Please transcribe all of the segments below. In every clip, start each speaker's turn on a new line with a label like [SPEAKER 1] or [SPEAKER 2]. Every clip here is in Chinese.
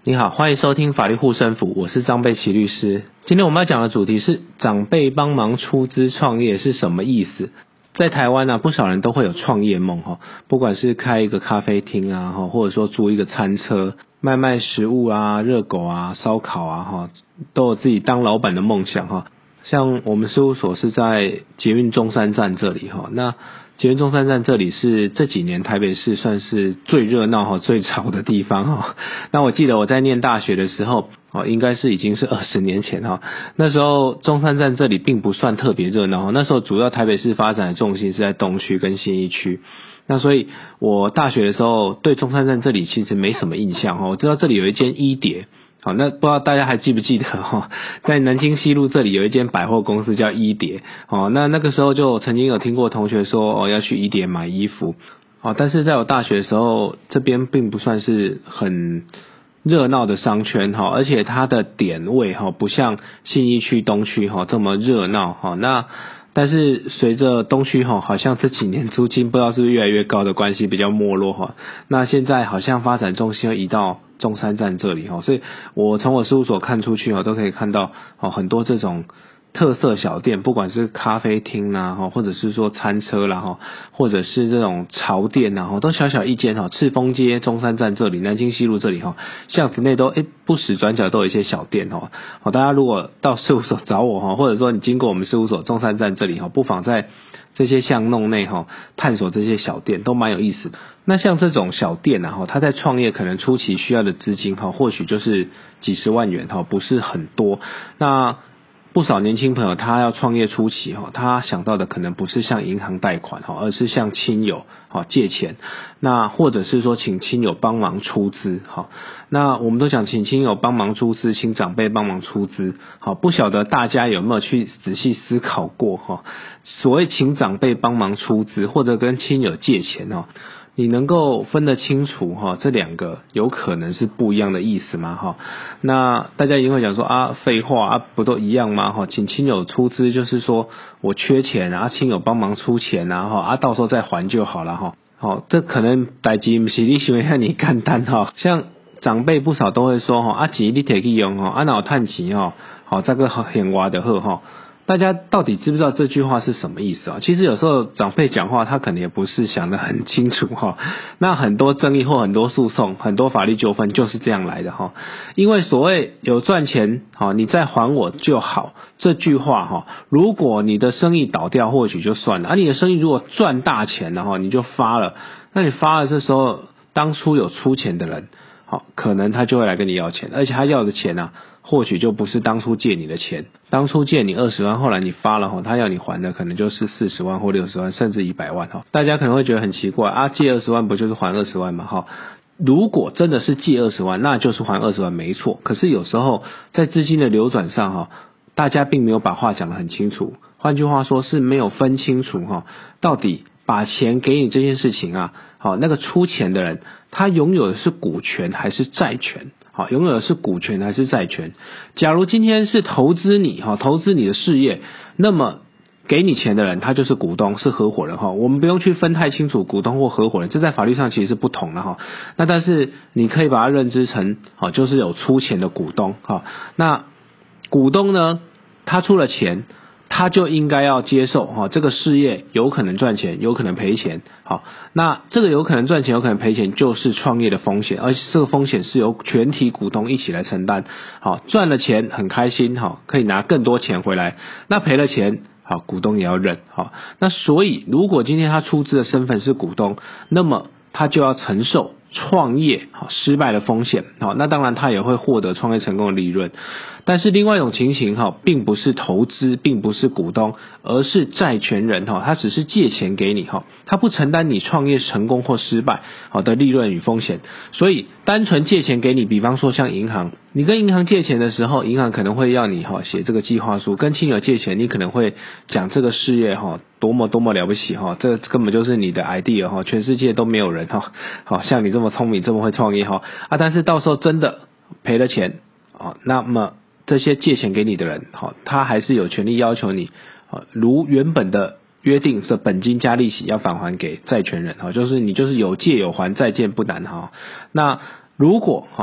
[SPEAKER 1] 你好，欢迎收听法律护身符，我是张贝奇律师。今天我们要讲的主题是长辈帮忙出资创业是什么意思？在台湾不少人都会有创业梦，不管是开一个咖啡厅啊，或者说租一个餐车，卖食物啊、热狗啊、烧烤啊，都有自己当老板的梦想。像我们事务所是在捷运中山站这里，那捷运中山站这里是这几年台北市算是最热闹最吵的地方。那我记得我在念大学的时候，应该是已经是20年前，那时候中山站这里并不算特别热闹，那时候主要台北市发展的重心是在东区跟信义区。那所以我大学的时候对中山站这里其实没什么印象，我知道这里有一间一叠。好，那不知道大家还记不记得在南京西路这里有一间百货公司叫一叠。那个时候就曾经有听过同学说要去一叠买衣服。但是在我大学的时候，这边并不算是很热闹的商圈，而且它的点位不像信义区东区这么热闹。那但是随着东区好像这几年租金不知道是不是越来越高的关系比较没落，那现在好像发展重心要移到中山站这里，所以我从我事务所看出去都可以看到很多这种特色小店，不管是咖啡厅或者是说餐车啦，或者是这种潮店都小小一间赤峰街、中山站这里、南京西路这里巷子内都不时转角都有一些小店大家如果到事务所找我或者说你经过我们事务所中山站这里不妨在这些巷弄内探索这些小店，都蛮有意思的。那像这种小店它在创业可能初期需要的资金或许就是几十万元不是很多。那不少年轻朋友他要创业初期他想到的可能不是向银行贷款而是向亲友借钱，那或者是说请亲友帮忙出资。那我们都讲请亲友帮忙出资，请长辈帮忙出资，不晓得大家有没有去仔细思考过所谓请长辈帮忙出资或者跟亲友借钱你能够分得清楚这两个有可能是不一样的意思吗？那大家一定会讲说废话不都一样吗？请亲友出资就是说我缺钱亲友帮忙出钱到时候再还就好了这可能代志不是你想的那么简单像长辈不少都会说钱你摕去用哪有赚钱这个闲话就好大家到底知不知道这句话是什么意思其实有时候长辈讲话他可能也不是想得很清楚那很多争议或很多诉讼、很多法律纠纷就是这样来的因为所谓有赚钱你再还我就好这句话如果你的生意倒掉或许就算了，你的生意如果赚大钱了你就发了，那你发了这时候当初有出钱的人可能他就会来跟你要钱，而且他要的钱或许就不是当初借你的钱，当初借你20万，后来你发了他要你还的可能就是40万或60万甚至100万大家可能会觉得很奇怪借20万不就是还20万吗如果真的是借20万，那就是还20万没错，可是有时候在资金的流转上大家并没有把话讲得很清楚，换句话说是没有分清楚到底把钱给你这件事情那个出钱的人他拥有的是股权还是债权拥有的是股权还是债权。假如今天是投资你的事业，那么给你钱的人他就是股东，是合伙人我们不用去分太清楚股东或合伙人，这在法律上其实是不同的那但是你可以把它认知成就是有出钱的股东那股东呢，他出了钱，他就应该要接受这个事业有可能赚钱有可能赔钱那这个有可能赚钱有可能赔钱就是创业的风险，而且这个风险是由全体股东一起来承担赚了钱很开心可以拿更多钱回来，那赔了钱股东也要认那所以如果今天他出资的身份是股东，那么他就要承受创业失败的风险那当然他也会获得创业成功的利润。但是另外一种情形并不是投资，并不是股东，而是债权人他只是借钱给你他不承担你创业成功或失败的利润与风险。所以单纯借钱给你，比方说像银行，你跟银行借钱的时候，银行可能会要你写这个计划书，跟亲友借钱你可能会讲这个事业多么多么了不起这根本就是你的 idea 全世界都没有人像你这么聪明这么会创业但是到时候真的赔了钱那么这些借钱给你的人他还是有权利要求你如原本的约定的本金加利息要返还给债权人就是你就是有借有还，再借不难那如果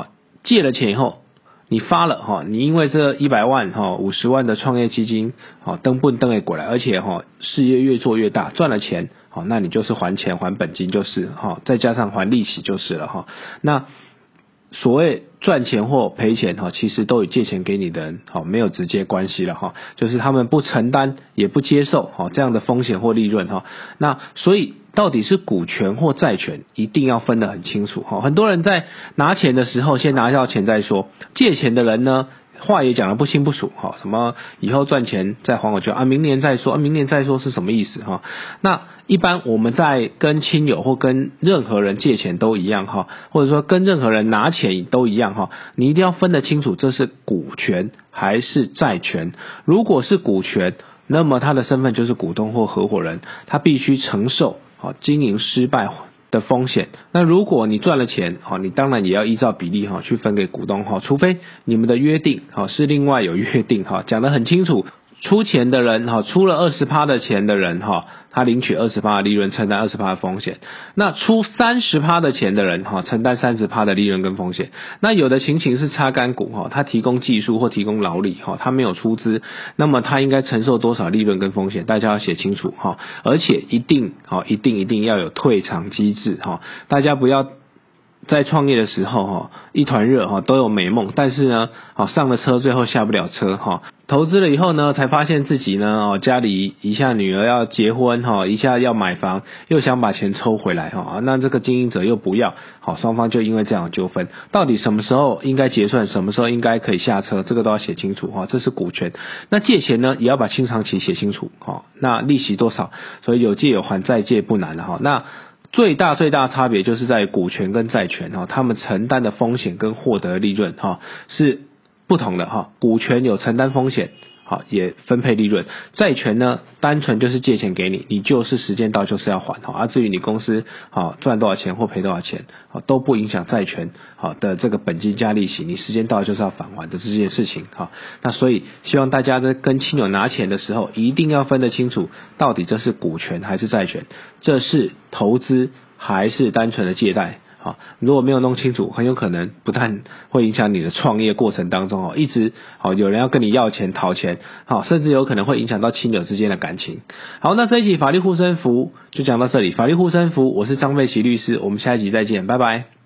[SPEAKER 1] 借了钱以后，你发了你因为这100万50万的创业基金登给过来，而且事业越做越大，赚了钱那你就是还钱还本金就是再加上还利息就是了那所谓赚钱或赔钱其实都与借钱给你的人没有直接关系了就是他们不承担也不接受这样的风险或利润那所以到底是股权或债权一定要分得很清楚很多人在拿钱的时候先拿到钱再说，借钱的人呢话也讲得不清不楚什么以后赚钱再还我就明年再说明年再说是什么意思那一般我们在跟亲友或跟任何人借钱都一样或者说跟任何人拿钱都一样你一定要分得清楚这是股权还是债权。如果是股权，那么他的身份就是股东或合伙人，他必须承受经营失败的风险。那如果你赚了钱你当然也要依照比例去分给股东除非你们的约定是另外有约定讲得很清楚，出钱的人出了 20% 的钱的人他领取 20% 的利润，承担 20% 的风险。那出 30% 的钱的人承担 30% 的利润跟风险。那有的情形是插干股他提供技术或提供劳力他没有出资，那么他应该承受多少利润跟风险，大家要写清楚而且一定要有退场机制大家不要在创业的时候一团热都有美梦，但是呢上了车最后下不了车投资了以后呢才发现自己呢家里一下女儿要结婚一下要买房，又想把钱抽回来那这个经营者又不要双方就因为这样纠纷，到底什么时候应该结算，什么时候应该可以下车，这个都要写清楚这是股权。那借钱呢也要把清偿期写清楚那利息多少，所以有借有还，再借不难了那最大差别就是在股权跟债权他们承担的风险跟获得的利润是不同的股权有承担风险也分配利润，债权呢单纯就是借钱给你，你就是时间到就是要还至于你公司赚多少钱或赔多少钱都不影响债权的这个本金加利息，你时间到就是要返还的这件事情那所以希望大家在跟亲友拿钱的时候一定要分得清楚，到底这是股权还是债权，这是投资还是单纯的借贷如果没有弄清楚，很有可能不但会影响你的创业过程当中一直有人要跟你要钱讨钱甚至有可能会影响到亲友之间的感情。好，那这一集法律护身符就讲到这里，法律护身符我是张贝琪律师，我们下一集再见，拜拜。